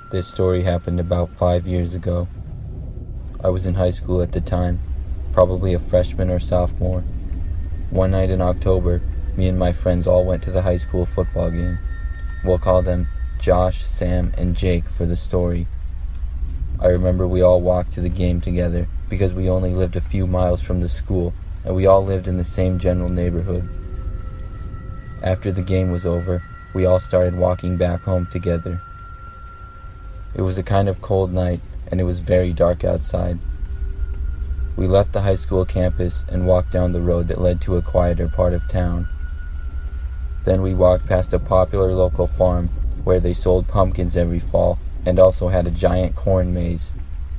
This story happened about 5 years ago. I was in high school at the time, probably a freshman or sophomore. One night in October, me and my friends all went to the high school football game. We'll call them Josh, Sam, and Jake for the story. I remember we all walked to the game together because we only lived a few miles from the school and we all lived in the same general neighborhood. After the game was over, we all started walking back home together. It was a kind of cold night and it was very dark outside. We left the high school campus and walked down the road that led to a quieter part of town. Then we walked past a popular local farm where they sold pumpkins every fall and also had a giant corn maze.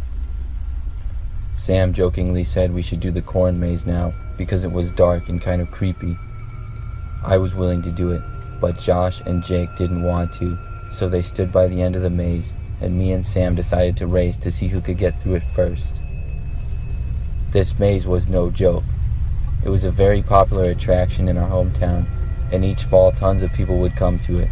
Sam jokingly said we should do the corn maze now because it was dark and kind of creepy. I was willing to do it, but Josh and Jake didn't want to, so they stood by the end of the maze and me and Sam decided to race to see who could get through it first. This maze was no joke. It was a very popular attraction in our hometown, and each fall tons of people would come to it.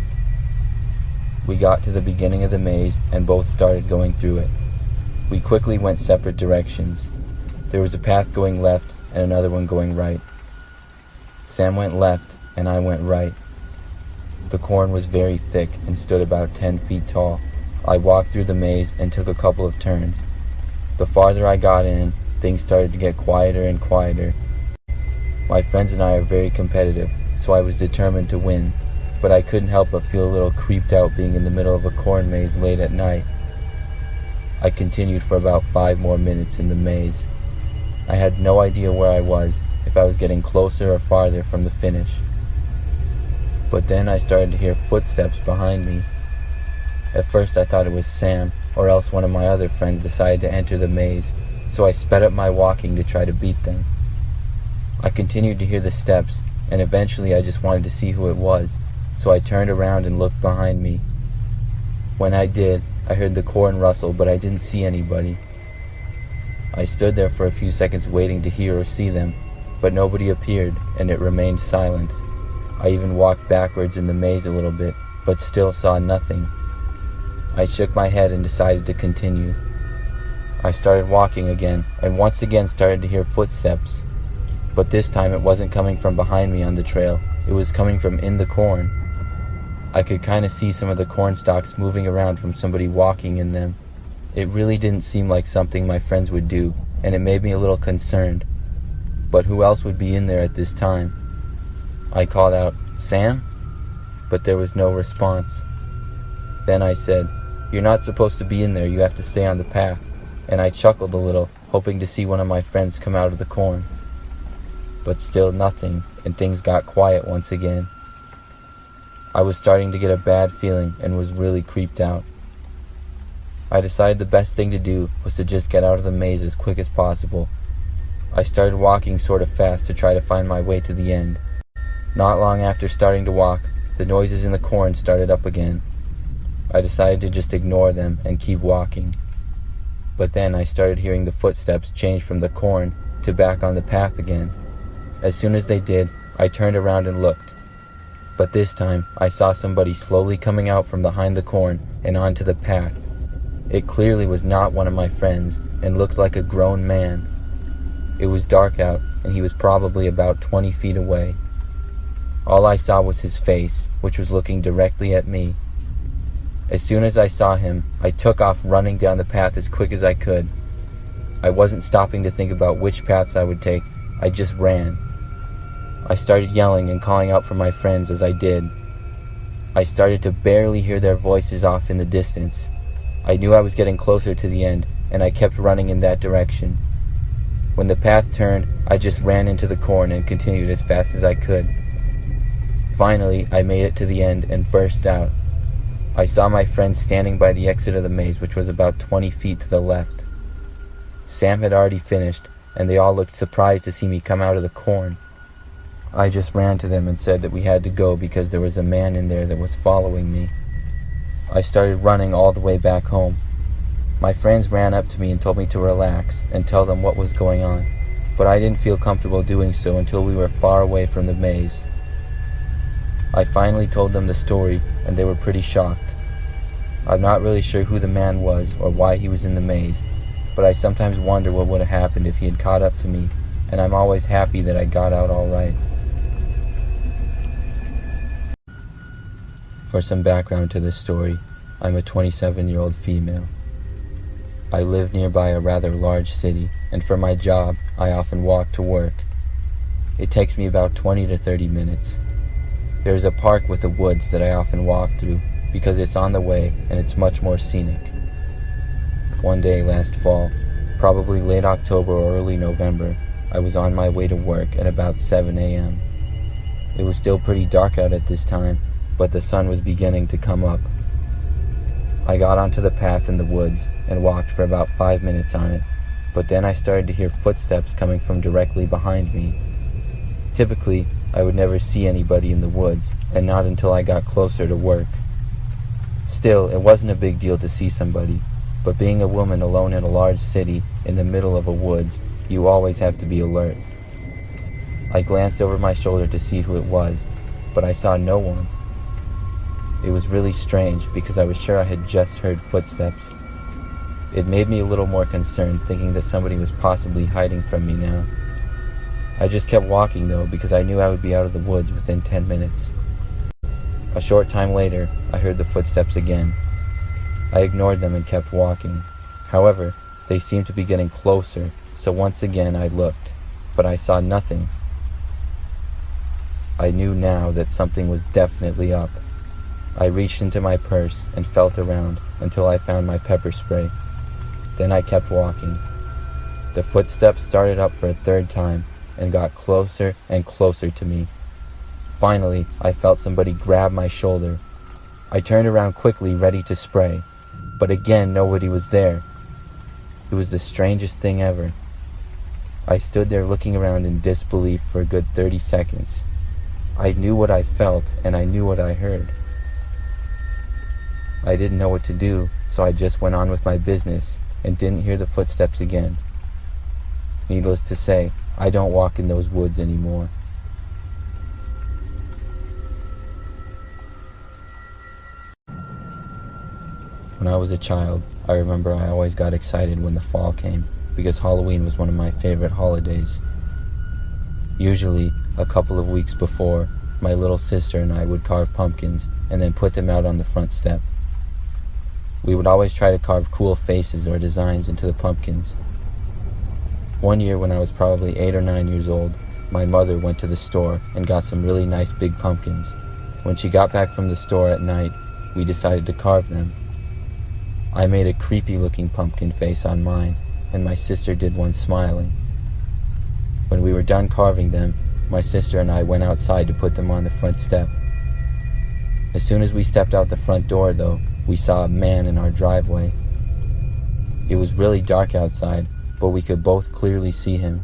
We got to the beginning of the maze and both started going through it. We quickly went separate directions. There was a path going left and another one going right. Sam went left and I went right. The corn was very thick and stood about 10 feet tall. I walked through the maze and took a couple of turns. The farther I got in, things started to get quieter and quieter. My friends and I are very competitive, so I was determined to win, but I couldn't help but feel a little creeped out being in the middle of a corn maze late at night. I continued for about 5 more minutes in the maze. I had no idea where I was, if I was getting closer or farther from the finish. But then I started to hear footsteps behind me. At first I thought it was Sam, or else one of my other friends decided to enter the maze, so I sped up my walking to try to beat them. I continued to hear the steps, and eventually I just wanted to see who it was, so I turned around and looked behind me. When I did, I heard the corn rustle, but I didn't see anybody. I stood there for a few seconds waiting to hear or see them, but nobody appeared, and it remained silent. I even walked backwards in the maze a little bit, but still saw nothing. I shook my head and decided to continue. I started walking again, and once again started to hear footsteps. But this time it wasn't coming from behind me on the trail, it was coming from in the corn. I could kind of see some of the corn stalks moving around from somebody walking in them. It really didn't seem like something my friends would do, and it made me a little concerned. But who else would be in there at this time? I called out, "Sam?" But there was no response. Then I said, "You're not supposed to be in there, you have to stay on the path." And I chuckled a little, hoping to see one of my friends come out of the corn. But still nothing, and things got quiet once again. I was starting to get a bad feeling and was really creeped out. I decided the best thing to do was to just get out of the maze as quick as possible. I started walking sort of fast to try to find my way to the end. Not long after starting to walk, the noises in the corn started up again. I decided to just ignore them and keep walking. But then I started hearing the footsteps change from the corn to back on the path again. As soon as they did, I turned around and looked. But this time, I saw somebody slowly coming out from behind the corn and onto the path. It clearly was not one of my friends and looked like a grown man. It was dark out, and he was probably about 20 feet away. All I saw was his face, which was looking directly at me. As soon as I saw him, I took off running down the path as quick as I could. I wasn't stopping to think about which paths I would take, I just ran. I started yelling and calling out for my friends as I did. I started to barely hear their voices off in the distance. I knew I was getting closer to the end, and I kept running in that direction. When the path turned, I just ran into the corn and continued as fast as I could. Finally, I made it to the end and burst out. I saw my friends standing by the exit of the maze, which was about 20 feet to the left. Sam had already finished, and they all looked surprised to see me come out of the corn. I just ran to them and said that we had to go because there was a man in there that was following me. I started running all the way back home. My friends ran up to me and told me to relax and tell them what was going on, but I didn't feel comfortable doing so until we were far away from the maze. I finally told them the story, and they were pretty shocked. I'm not really sure who the man was or why he was in the maze, but I sometimes wonder what would have happened if he had caught up to me, and I'm always happy that I got out all right. For some background to this story, I'm a 27-year-old female. I live nearby a rather large city, and for my job, I often walk to work. It takes me about 20 to 30 minutes. There is a park with the woods that I often walk through because it's on the way and it's much more scenic. One day last fall, probably late October or early November, I was on my way to work at about 7 a.m. It was still pretty dark out at this time, but the sun was beginning to come up. I got onto the path in the woods and walked for about 5 minutes on it, but then I started to hear footsteps coming from directly behind me. Typically, I would never see anybody in the woods, and not until I got closer to work. Still, it wasn't a big deal to see somebody, but being a woman alone in a large city in the middle of a woods, you always have to be alert. I glanced over my shoulder to see who it was, but I saw no one. It was really strange because I was sure I had just heard footsteps. It made me a little more concerned, thinking that somebody was possibly hiding from me now. I just kept walking though because I knew I would be out of the woods within 10 minutes. A short time later, I heard the footsteps again. I ignored them and kept walking. However, they seemed to be getting closer, so once again I looked, but I saw nothing. I knew now that something was definitely up. I reached into my purse and felt around until I found my pepper spray. Then I kept walking. The footsteps started up for a third time and got closer and closer to me. Finally, I felt somebody grab my shoulder. I turned around quickly, ready to spray, but again nobody was there. It was the strangest thing ever. I stood there looking around in disbelief for a good 30 seconds. I knew what I felt and I knew what I heard. I didn't know what to do, so I just went on with my business and didn't hear the footsteps again. Needless to say, I don't walk in those woods anymore. When I was a child, I remember I always got excited when the fall came because Halloween was one of my favorite holidays. Usually, a couple of weeks before, my little sister and I would carve pumpkins and then put them out on the front step. We would always try to carve cool faces or designs into the pumpkins. One year when I was probably 8 or 9 years old, my mother went to the store and got some really nice big pumpkins. When she got back from the store at night, we decided to carve them. I made a creepy looking pumpkin face on mine, and my sister did one smiling. When we were done carving them, my sister and I went outside to put them on the front step. As soon as we stepped out the front door, though, we saw a man in our driveway. It was really dark outside, but we could both clearly see him.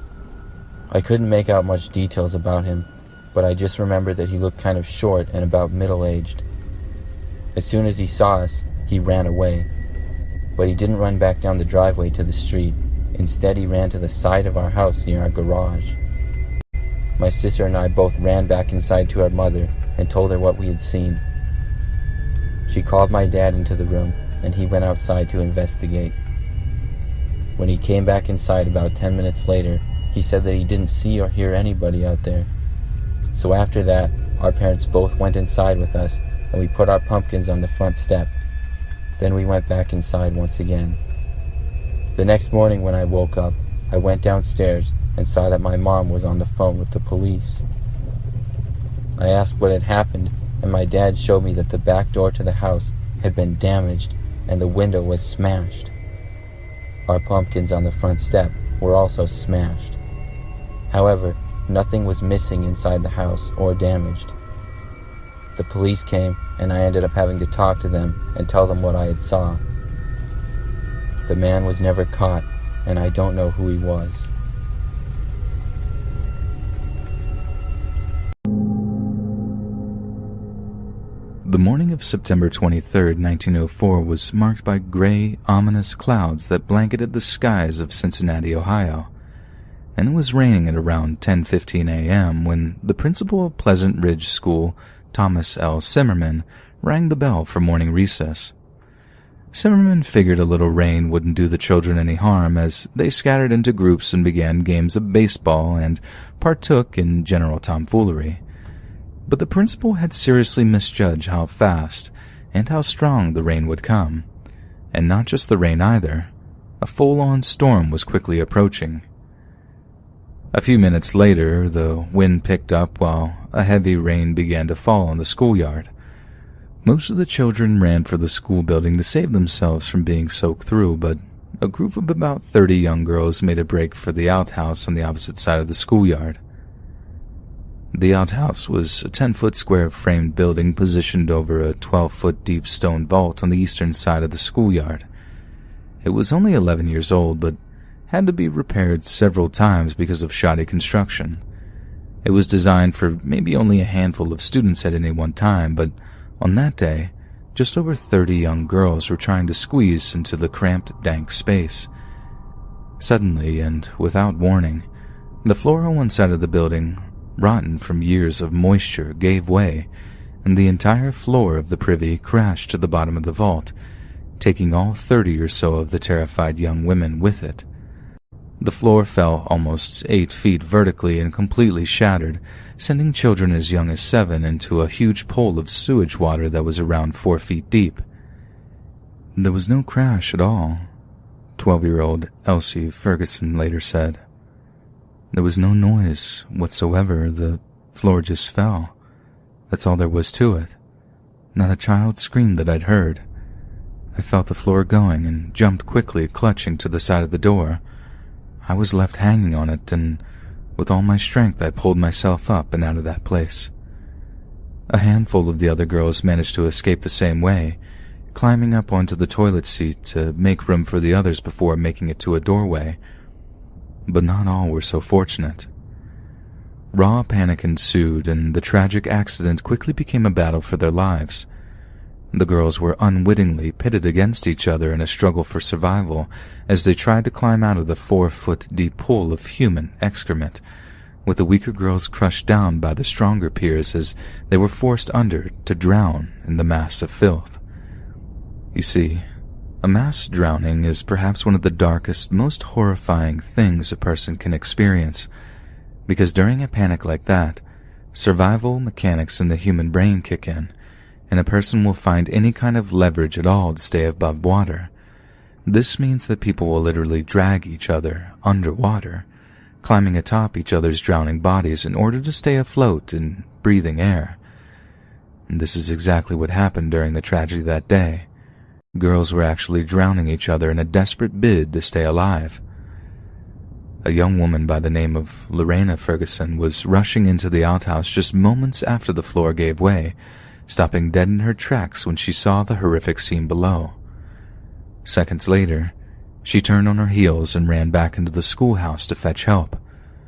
I couldn't make out much details about him, but I just remembered that he looked kind of short and about middle-aged. As soon as he saw us, he ran away. But he didn't run back down the driveway to the street. Instead, he ran to the side of our house near our garage. My sister and I both ran back inside to our mother and told her what we had seen. She called my dad into the room, and he went outside to investigate. When he came back inside about 10 minutes later, he said that he didn't see or hear anybody out there. So after that, our parents both went inside with us, and we put our pumpkins on the front step. Then we went back inside once again. The next morning when I woke up, I went downstairs and saw that my mom was on the phone with the police. I asked what had happened, and my dad showed me that the back door to the house had been damaged and the window was smashed. Our pumpkins on the front step were also smashed. However, nothing was missing inside the house or damaged. The police came, and I ended up having to talk to them and tell them what I had saw. The man was never caught, and I don't know who he was. The morning of September 23, 1904 was marked by gray, ominous clouds that blanketed the skies of Cincinnati, Ohio, and it was raining at around 10:15 a.m. when the principal of Pleasant Ridge School, Thomas L. Zimmerman, rang the bell for morning recess. Zimmerman figured a little rain wouldn't do the children any harm, as they scattered into groups and began games of baseball and partook in general tomfoolery. But the principal had seriously misjudged how fast and how strong the rain would come. And not just the rain either. A full-on storm was quickly approaching. A few minutes later, the wind picked up while a heavy rain began to fall on the schoolyard. Most of the children ran for the school building to save themselves from being soaked through, but a group of about 30 young girls made a break for the outhouse on the opposite side of the schoolyard. The outhouse was a 10-foot square framed building positioned over a 12-foot deep stone vault on the eastern side of the schoolyard. It was only 11 years old, but had to be repaired several times because of shoddy construction. It was designed for maybe only a handful of students at any one time, but on that day, just over 30 young girls were trying to squeeze into the cramped, dank space. Suddenly, and without warning, the floor on one side of the building, rotten from years of moisture, gave way, and the entire floor of the privy crashed to the bottom of the vault, taking all 30 or so of the terrified young women with it. The floor fell almost 8 feet vertically and completely shattered, sending children as young as 7 into a huge pool of sewage water that was around 4 feet deep. There was no crash at all, 12-year-old Elsie Ferguson later said. There was no noise whatsoever, the floor just fell. That's all there was to it. Not a child scream that I'd heard. I felt the floor going and jumped quickly, clutching to the side of the door. I was left hanging on it, and with all my strength I pulled myself up and out of that place. A handful of the other girls managed to escape the same way, climbing up onto the toilet seat to make room for the others before making it to a doorway. But not all were so fortunate. Raw panic ensued, and the tragic accident quickly became a battle for their lives. The girls were unwittingly pitted against each other in a struggle for survival as they tried to climb out of the 4-foot-deep pool of human excrement, with the weaker girls crushed down by the stronger peers as they were forced under to drown in the mass of filth. You see, a mass drowning is perhaps one of the darkest, most horrifying things a person can experience, because during a panic like that, survival mechanics in the human brain kick in, and a person will find any kind of leverage at all to stay above water. This means that people will literally drag each other underwater, climbing atop each other's drowning bodies in order to stay afloat and breathing air. And this is exactly what happened during the tragedy that day. Girls were actually drowning each other in a desperate bid to stay alive. A young woman by the name of Lorena Ferguson was rushing into the outhouse just moments after the floor gave way, stopping dead in her tracks when she saw the horrific scene below. Seconds later, she turned on her heels and ran back into the schoolhouse to fetch help.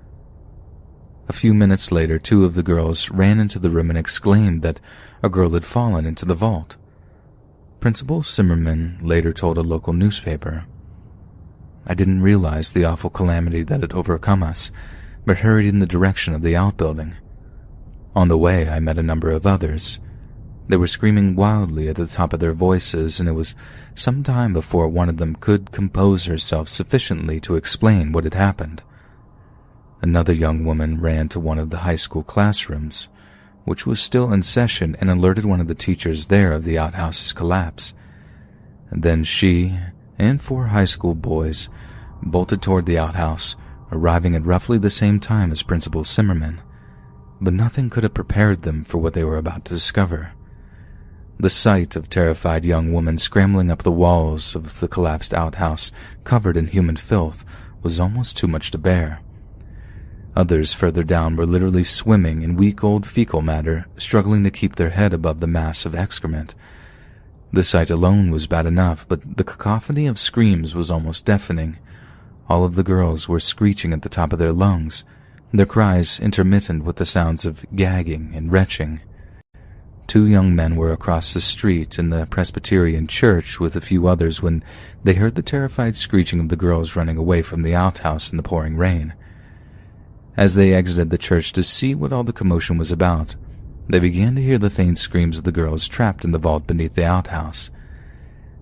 A few minutes later, 2 of the girls ran into the room and exclaimed that a girl had fallen into the vault. Principal Zimmerman later told a local newspaper, "I didn't realize the awful calamity that had overcome us, but hurried in the direction of the outbuilding. On the way, I met a number of others. They were screaming wildly at the top of their voices, and it was some time before one of them could compose herself sufficiently to explain what had happened. Another young woman ran to one of the high school classrooms, which was still in session, and alerted one of the teachers there of the outhouse's collapse. And then she and 4 high school boys bolted toward the outhouse, arriving at roughly the same time as Principal Zimmerman. But nothing could have prepared them for what they were about to discover. The sight of terrified young women scrambling up the walls of the collapsed outhouse, covered in human filth, was almost too much to bear. Others further down were literally swimming in week-old fecal matter, struggling to keep their head above the mass of excrement. The sight alone was bad enough, but the cacophony of screams was almost deafening. All of the girls were screeching at the top of their lungs, their cries intermittent with the sounds of gagging and retching. 2 young men were across the street in the Presbyterian church with a few others when they heard the terrified screeching of the girls running away from the outhouse in the pouring rain. As they exited the church to see what all the commotion was about, they began to hear the faint screams of the girls trapped in the vault beneath the outhouse.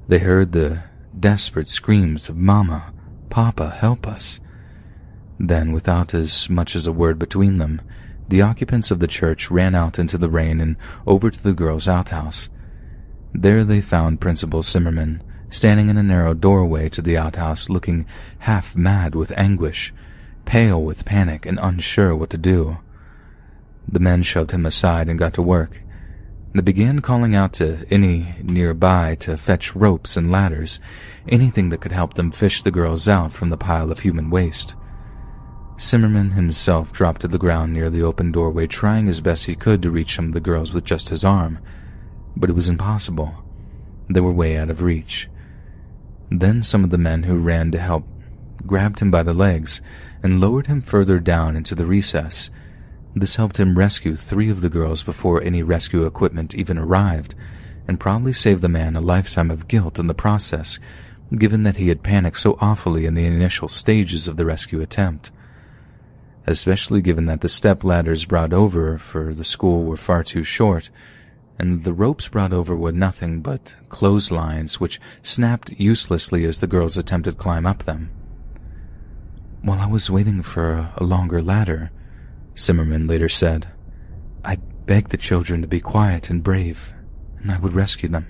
They heard the desperate screams of "Mama, Papa, help us." Then, without as much as a word between them, the occupants of the church ran out into the rain and over to the girls' outhouse. There they found Principal Zimmerman, standing in a narrow doorway to the outhouse, looking half mad with anguish, pale with panic and unsure what to do. The men shoved him aside and got to work. They began calling out to any nearby to fetch ropes and ladders, anything that could help them fish the girls out from the pile of human waste. Zimmerman himself dropped to the ground near the open doorway, trying as best he could to reach some of the girls with just his arm, but it was impossible. They were way out of reach. Then some of the men who ran to help grabbed him by the legs and lowered him further down into the recess. This helped him rescue 3 of the girls before any rescue equipment even arrived, and probably saved the man a lifetime of guilt in the process, given that he had panicked so awfully in the initial stages of the rescue attempt. Especially given that the step ladders brought over for the school were far too short, and the ropes brought over were nothing but clotheslines which snapped uselessly as the girls attempted to climb up them. While I was waiting for a longer ladder, Zimmerman later said, I begged the children to be quiet and brave, and I would rescue them.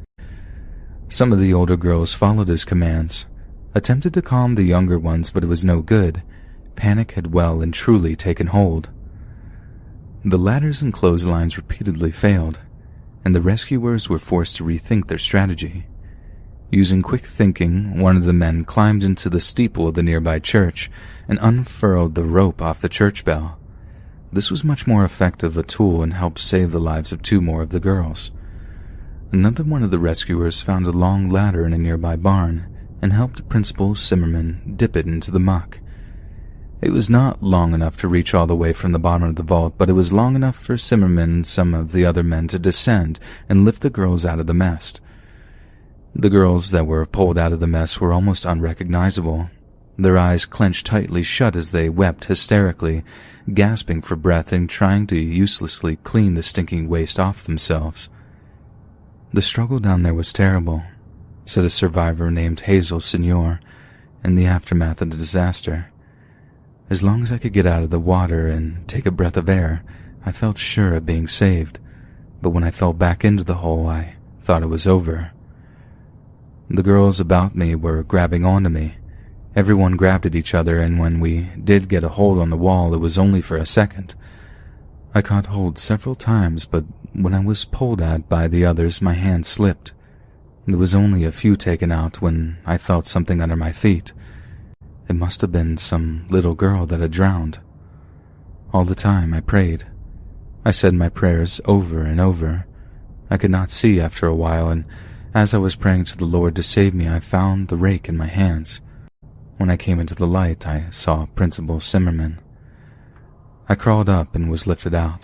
Some of the older girls followed his commands, attempted to calm the younger ones, but it was no good. Panic had well and truly taken hold. The ladders and clotheslines repeatedly failed, and the rescuers were forced to rethink their strategy. Using quick thinking, one of the men climbed into the steeple of the nearby church and unfurled the rope off the church bell. This was much more effective a tool and helped save the lives of 2 more of the girls. Another one of the rescuers found a long ladder in a nearby barn and helped Principal Zimmerman dip it into the muck. It was not long enough to reach all the way from the bottom of the vault, but it was long enough for Zimmerman and some of the other men to descend and lift the girls out of the mess. The girls that were pulled out of the mess were almost unrecognizable. Their eyes clenched tightly shut as they wept hysterically, gasping for breath and trying to uselessly clean the stinking waste off themselves. The struggle down there was terrible, said a survivor named Hazel Senior, in the aftermath of the disaster. As long as I could get out of the water and take a breath of air, I felt sure of being saved, but when I fell back into the hole, I thought it was over. The girls about me were grabbing onto me. Everyone grabbed at each other, and when we did get a hold on the wall, it was only for a second. I caught hold several times, but when I was pulled at by the others, my hand slipped. There was only a few taken out when I felt something under my feet. It must have been some little girl that had drowned. All the time I prayed. I said my prayers over and over. I could not see after a while, and as I was praying to the Lord to save me, I found the rake in my hands. When I came into the light, I saw Principal Zimmerman. I crawled up and was lifted out.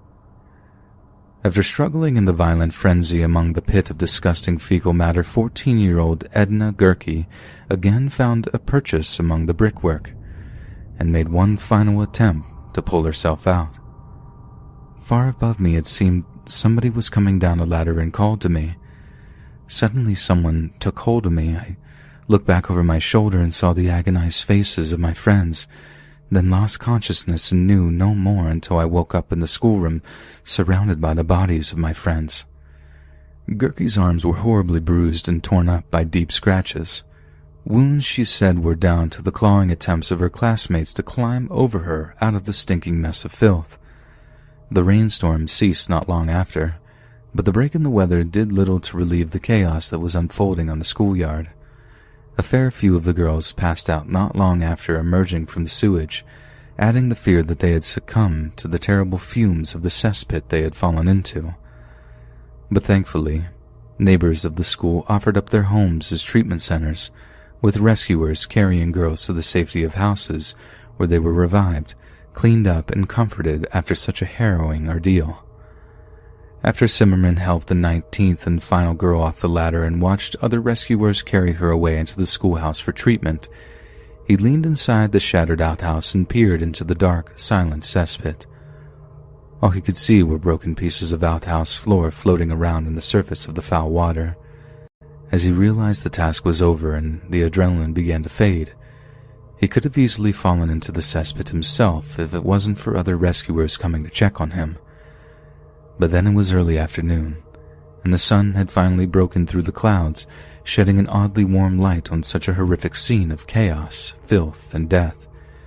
After struggling in the violent frenzy among the pit of disgusting fecal matter, 14-year-old Edna Gerke again found a purchase among the brickwork and made one final attempt to pull herself out. Far above me it seemed somebody was coming down a ladder and called to me. Suddenly someone took hold of me. I looked back over my shoulder and saw the agonized faces of my friends, then lost consciousness and knew no more until I woke up in the schoolroom, surrounded by the bodies of my friends. Gerke's arms were horribly bruised and torn up by deep scratches. Wounds, she said, were down to the clawing attempts of her classmates to climb over her out of the stinking mess of filth. The rainstorm ceased not long after, but the break in the weather did little to relieve the chaos that was unfolding on the schoolyard. A fair few of the girls passed out not long after emerging from the sewage, adding the fear that they had succumbed to the terrible fumes of the cesspit they had fallen into. But thankfully, neighbors of the school offered up their homes as treatment centers, with rescuers carrying girls to the safety of houses where they were revived, cleaned up, and comforted after such a harrowing ordeal. After Zimmerman helped the 19th and final girl off the ladder and watched other rescuers carry her away into the schoolhouse for treatment, he leaned inside the shattered outhouse and peered into the dark, silent cesspit. All he could see were broken pieces of outhouse floor floating around in the surface of the foul water. As he realized the task was over and the adrenaline began to fade, he could have easily fallen into the cesspit himself if it wasn't for other rescuers coming to check on him. But then it was early afternoon, and the sun had finally broken through the clouds, shedding an oddly warm light on such a horrific scene of chaos, filth, and death.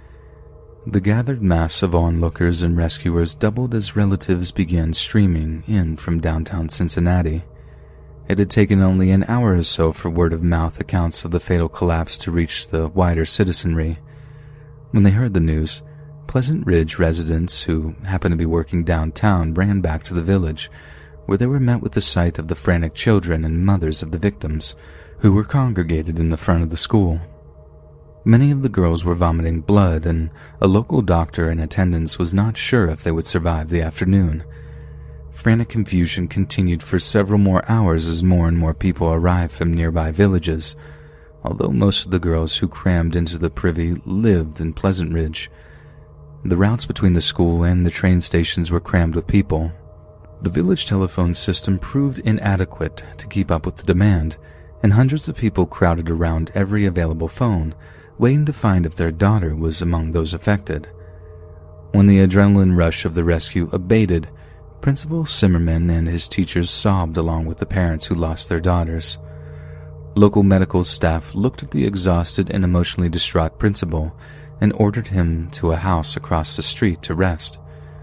The gathered mass of onlookers and rescuers doubled as relatives began streaming in from downtown Cincinnati. It had taken only an hour or so for word-of-mouth accounts of the fatal collapse to reach the wider citizenry. When they heard the news, Pleasant Ridge residents who happened to be working downtown ran back to the village, where they were met with the sight of the frantic children and mothers of the victims, who were congregated in the front of the school. Many of the girls were vomiting blood, and a local doctor in attendance was not sure if they would survive the afternoon. Frantic confusion continued for several more hours as more and more people arrived from nearby villages, although most of the girls who crammed into the privy lived in Pleasant Ridge. The routes between the school and the train stations were crammed with people. The village telephone system proved inadequate to keep up with the demand, and hundreds of people crowded around every available phone, waiting to find if their daughter was among those affected. When the adrenaline rush of the rescue abated, Principal Zimmerman and his teachers sobbed along with the parents who lost their daughters. Local medical staff looked at the exhausted and emotionally distraught principal and ordered him to a house across the street to rest.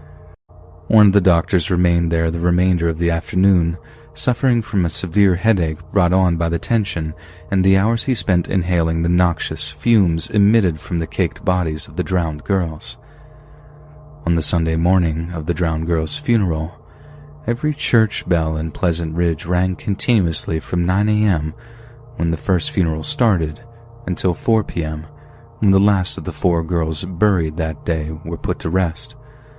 One of the doctors remained there the remainder of the afternoon, suffering from a severe headache brought on by the tension and the hours he spent inhaling the noxious fumes emitted from the caked bodies of the drowned girls. On the Sunday morning of the drowned girls' funeral, every church bell in Pleasant Ridge rang continuously from 9 a.m. when the first funeral started until 4 p.m. when the last of the 4 girls buried that day were put to rest.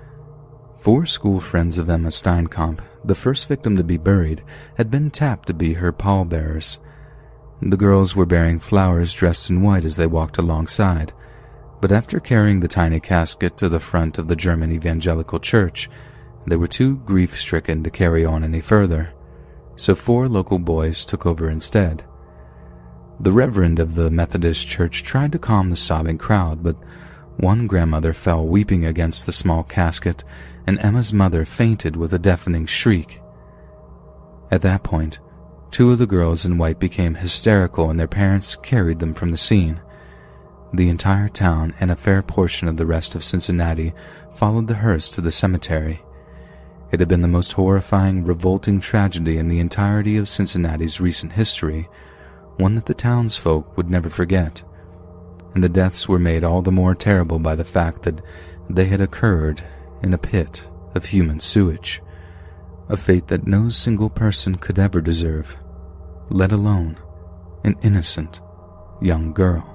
4 school friends of Emma Steinkamp, the first victim to be buried, had been tapped to be her pallbearers. The girls were bearing flowers dressed in white as they walked alongside, but after carrying the tiny casket to the front of the German Evangelical Church, they were too grief-stricken to carry on any further, so 4 local boys took over instead. The reverend of the Methodist Church tried to calm the sobbing crowd, but one grandmother fell weeping against the small casket, and Emma's mother fainted with a deafening shriek. At that point, 2 of the girls in white became hysterical and their parents carried them from the scene. The entire town and a fair portion of the rest of Cincinnati followed the hearse to the cemetery. It had been the most horrifying, revolting tragedy in the entirety of Cincinnati's recent history, one that the townsfolk would never forget. And the deaths were made all the more terrible by the fact that they had occurred in a pit of human sewage, a fate that no single person could ever deserve, let alone an innocent young girl.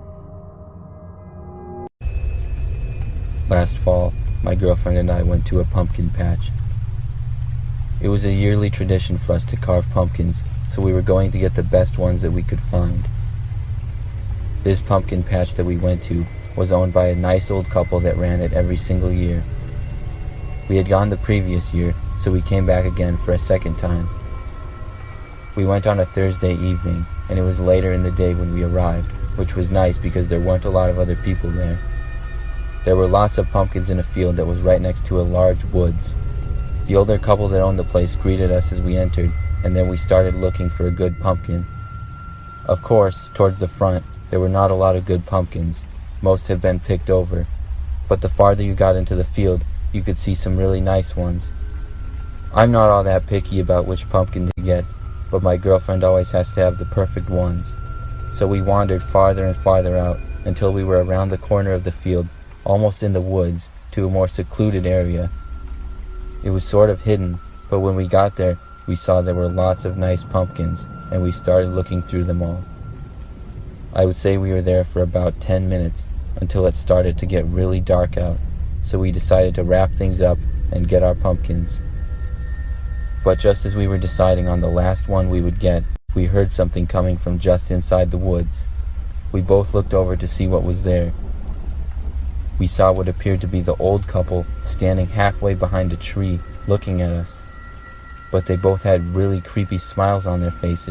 Last fall, my girlfriend and I went to a pumpkin patch. It was a yearly tradition for us to carve pumpkins, so we were going to get the best ones that we could find. This pumpkin patch that we went to was owned by a nice old couple that ran it every single year. We had gone the previous year, so we came back again for a second time. We went on a Thursday evening, and it was later in the day when we arrived, which was nice because there weren't a lot of other people there. There were lots of pumpkins in a field that was right next to a large woods. The older couple that owned the place greeted us as we entered, and then we started looking for a good pumpkin. Of course, towards the front, there were not a lot of good pumpkins. Most had been picked over. But the farther you got into the field, you could see some really nice ones. I'm not all that picky about which pumpkin to get, but my girlfriend always has to have the perfect ones. So we wandered farther and farther out until we were around the corner of the field, almost in the woods, to a more secluded area. It was sort of hidden, but when we got there, we saw there were lots of nice pumpkins, and we started looking through them all. I would say we were there for about 10 minutes, until it started to get really dark out, so we decided to wrap things up and get our pumpkins. But just as we were deciding on the last one we would get, we heard something coming from just inside the woods. We both looked over to see what was there. We saw what appeared to be the old couple standing halfway behind a tree, looking at us. But they both had really creepy smiles on their faces,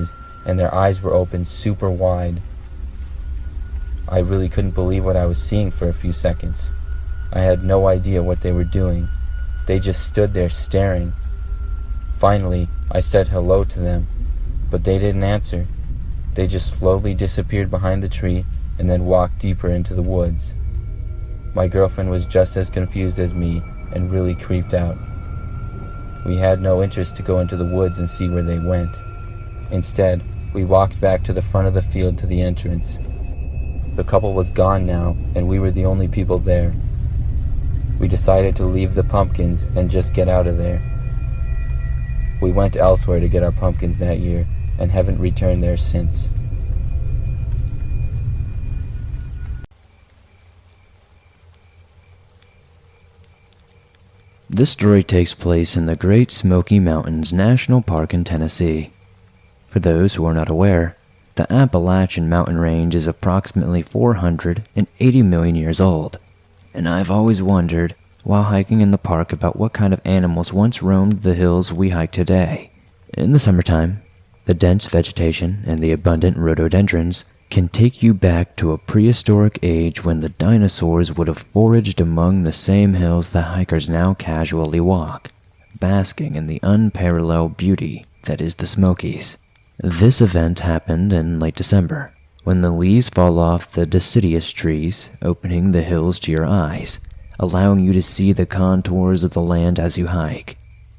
and their eyes were open super wide. I really couldn't believe what I was seeing for a few seconds. I had no idea what they were doing. They just stood there staring. Finally, I said hello to them, but they didn't answer. They just slowly disappeared behind the tree and then walked deeper into the woods. My girlfriend was just as confused as me and really creeped out. We had no interest to go into the woods and see where they went. Instead, we walked back to the front of the field to the entrance. The couple was gone now, and we were the only people there. We decided to leave the pumpkins and just get out of there. We went elsewhere to get our pumpkins that year and haven't returned there since. This story takes place in the Great Smoky Mountains National Park in Tennessee. For those who are not aware, the Appalachian mountain range is approximately 480 million years old, and I've always wondered, while hiking in the park, about what kind of animals once roamed the hills we hike today. In the summertime, the dense vegetation and the abundant rhododendrons can take you back to a prehistoric age when the dinosaurs would have foraged among the same hills that hikers now casually walk, basking in the unparalleled beauty that is the Smokies. This event happened in late December, when the leaves fall off the deciduous trees, opening the hills to your eyes, allowing you to see the contours of the land as you hike.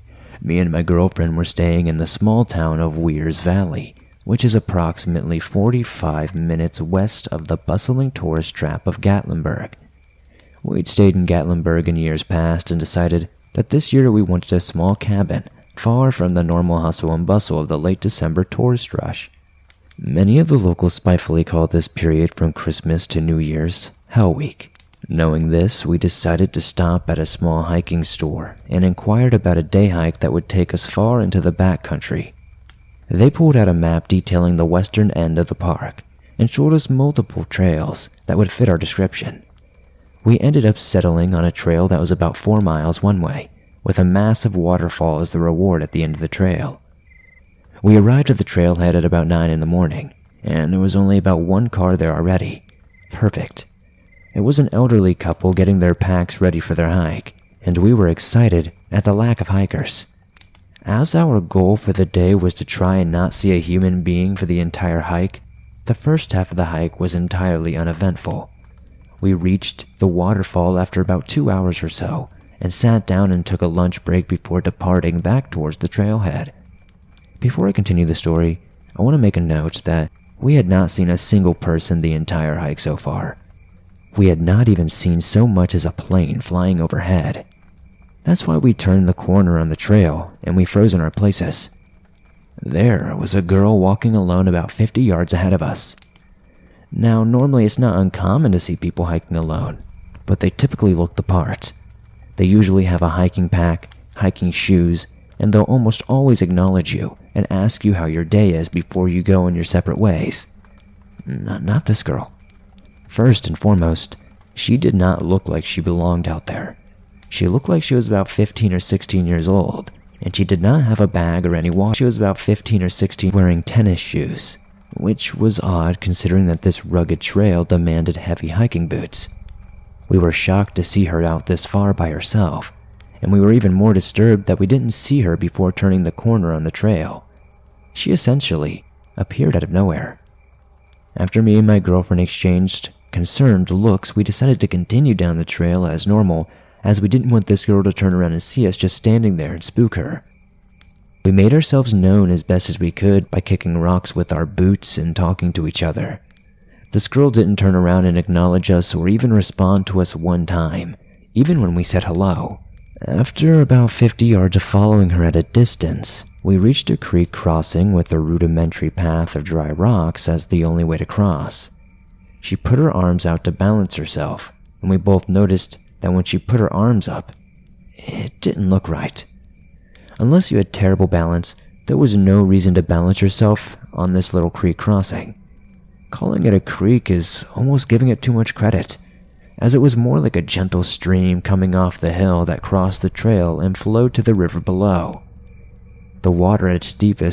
Me and my girlfriend were staying in the small town of Weirs Valley, which is approximately 45 minutes west of the bustling tourist trap of Gatlinburg. We'd stayed in Gatlinburg in years past and decided that this year we wanted a small cabin far from the normal hustle and bustle of the late December tourist rush. Many of the locals spitefully call this period from Christmas to New Year's Hell Week. Knowing this, we decided to stop at a small hiking store and inquired about a day hike that would take us far into the backcountry. They pulled out a map detailing the western end of the park and showed us multiple trails that would fit our description. We ended up settling on a trail that was about 4 miles one way, with a massive waterfall as the reward at the end of the trail. We arrived at the trailhead at about 9 in the morning, and there was only about one car there already. Perfect. It was an elderly couple getting their packs ready for their hike, and we were excited at the lack of hikers. As our goal for the day was to try and not see a human being for the entire hike, the first half of the hike was entirely uneventful. We reached the waterfall after about 2 hours or so, and sat down and took a lunch break before departing back towards the trailhead. Before I continue the story, I want to make a note that we had not seen a single person the entire hike so far. We had not even seen so much as a plane flying overhead. That's why we turned the corner on the trail and we froze in our places. There was a girl walking alone about 50 yards ahead of us. Now, normally it's not uncommon to see people hiking alone, but they typically look the part. They usually have a hiking pack, hiking shoes, and they'll almost always acknowledge you and ask you how your day is before you go in your separate ways. Not this girl. First and foremost, she did not look like she belonged out there. She looked like she was about 15 or 16 years old, and she did not have a bag or any wallet. She was about 15 or 16 wearing tennis shoes, which was odd considering that this rugged trail demanded heavy hiking boots. We were shocked to see her out this far by herself, and we were even more disturbed that we didn't see her before turning the corner on the trail. She essentially appeared out of nowhere. After me and my girlfriend exchanged concerned looks, we decided to continue down the trail as normal, as we didn't want this girl to turn around and see us just standing there and spook her. We made ourselves known as best as we could by kicking rocks with our boots and talking to each other. This girl didn't turn around and acknowledge us or even respond to us one time, even when we said hello. After about 50 yards of following her at a distance, we reached a creek crossing with a rudimentary path of dry rocks as the only way to cross. She put her arms out to balance herself, and we both noticed that when she put her arms up, it didn't look right. Unless you had terrible balance, there was no reason to balance yourself on this little creek crossing. Calling it a creek is almost giving it too much credit, as it was more like a gentle stream coming off the hill that crossed the trail and flowed to the river below. The water at its deepest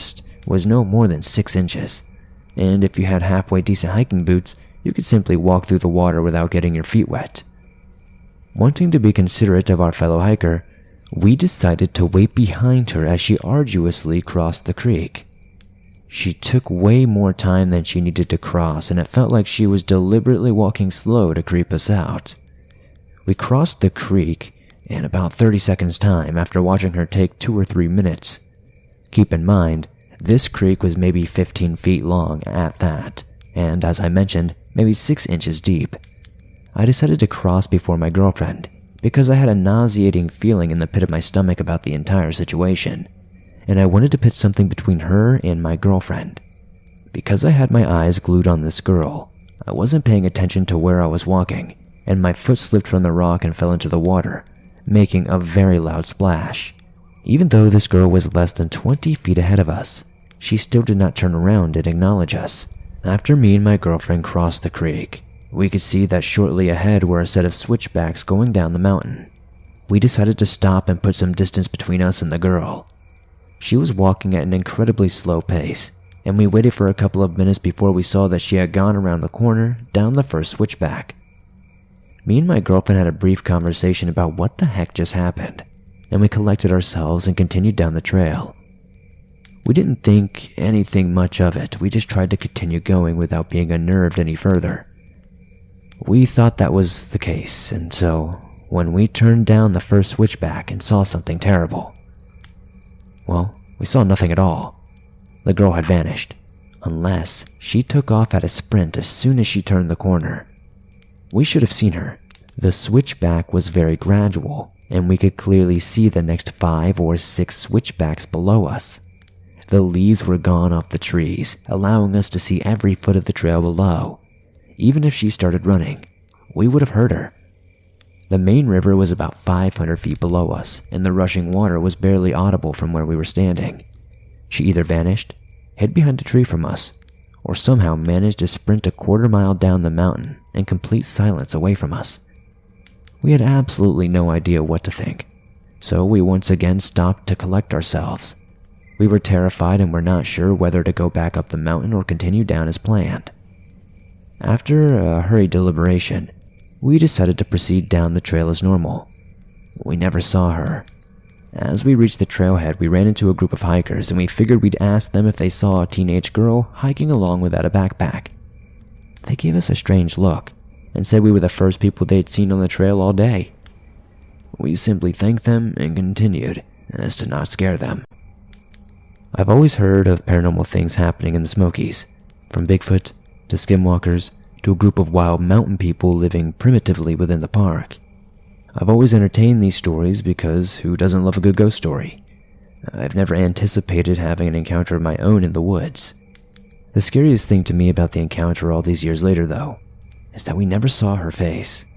was no more than 6 inches, and if you had halfway decent hiking boots, you could simply walk through the water without getting your feet wet. Wanting to be considerate of our fellow hiker, we decided to wait behind her as she arduously crossed the creek. She took way more time than she needed to cross, and it felt like she was deliberately walking slow to creep us out. We crossed the creek in about 30 seconds time after watching her take 2 or 3 minutes. Keep in mind, this creek was maybe 15 feet long at that, and as I mentioned, maybe 6 inches deep. I decided to cross before my girlfriend because I had a nauseating feeling in the pit of my stomach about the entire situation, and I wanted to put something between her and my girlfriend. Because I had my eyes glued on this girl, I wasn't paying attention to where I was walking, and my foot slipped from the rock and fell into the water, making a very loud splash. Even though this girl was less than 20 feet ahead of us, she still did not turn around and acknowledge us. After me and my girlfriend crossed the creek, we could see that shortly ahead were a set of switchbacks going down the mountain. We decided to stop and put some distance between us and the girl. She was walking at an incredibly slow pace, and we waited for a couple of minutes before we saw that she had gone around the corner down the first switchback. Me and my girlfriend had a brief conversation about what the heck just happened, and we collected ourselves and continued down the trail. We didn't think anything much of it, we just tried to continue going without being unnerved any further. We thought that was the case, and so, when we turned down the first switchback and saw something terrible, well, we saw nothing at all. The girl had vanished, unless she took off at a sprint as soon as she turned the corner. We should have seen her. The switchback was very gradual, and we could clearly see the next 5 or 6 switchbacks below us. The leaves were gone off the trees, allowing us to see every foot of the trail below. Even if she started running, we would have heard her. The main river was about 500 feet below us, and the rushing water was barely audible from where we were standing. She either vanished, hid behind a tree from us, or somehow managed to sprint a quarter-mile down the mountain in complete silence away from us. We had absolutely no idea what to think, so we once again stopped to collect ourselves. We were terrified and were not sure whether to go back up the mountain or continue down as planned. After a hurried deliberation, we decided to proceed down the trail as normal. We never saw her. As we reached the trailhead, we ran into a group of hikers, and we figured we'd ask them if they saw a teenage girl hiking along without a backpack. They gave us a strange look and said we were the first people they'd seen on the trail all day. We simply thanked them and continued, as to not scare them. I've always heard of paranormal things happening in the Smokies, from Bigfoot to skinwalkers to a group of wild mountain people living primitively within the park. I've always entertained these stories because who doesn't love a good ghost story? I've never anticipated having an encounter of my own in the woods. The scariest thing to me about the encounter all these years later, though, is that we never saw her face.